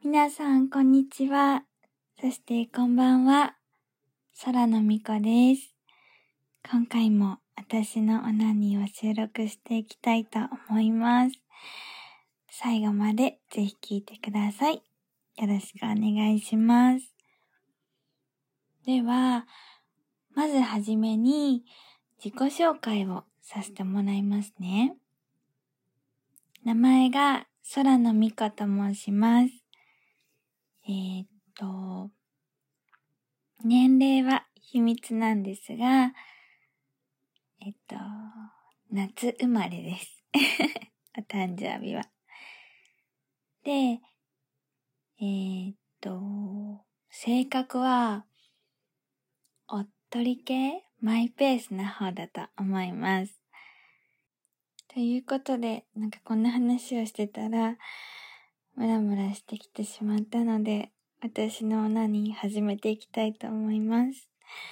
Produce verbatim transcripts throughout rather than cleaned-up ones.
皆さん、こんにちは。そして、こんばんは。空のみこです。今回も私のオナニーを収録していきたいと思います。最後までぜひ聞いてください。よろしくお願いします。では、まずはじめに自己紹介をさせてもらいますね。名前が空のみこと申します。えー、っと、年齢は秘密なんですが、えっと、夏生まれです。お誕生日は。で、えー、っと、性格は、おっとり系、マイペースな方だと思います。ということで、なんかこんな話をしてたら、ムラムラしてきてしまったので、私のオナニー始めていきたいと思います。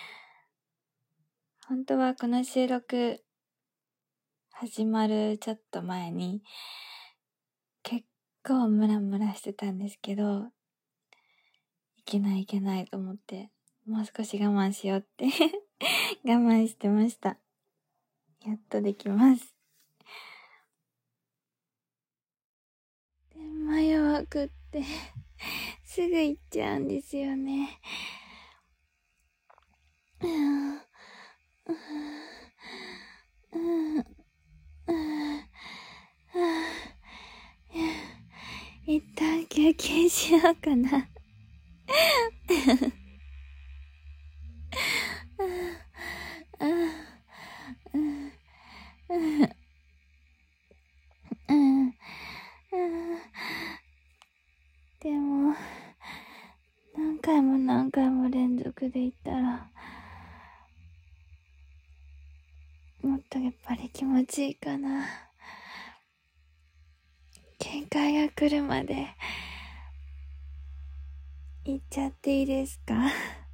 本当はこの収録、始まるちょっと前に、結構ムラムラしてたんですけど、いけないいけないと思って、もう少し我慢しようって我慢してました。やっとできます。で、迷わくってすぐ行っちゃうんですよね。うん、うん、うん、うん、一旦休憩しようかな。でも、何回も何回も連続で言ったら、もっとやっぱり気持ちいいかな。限界が来るまで、行っちゃっていいですか？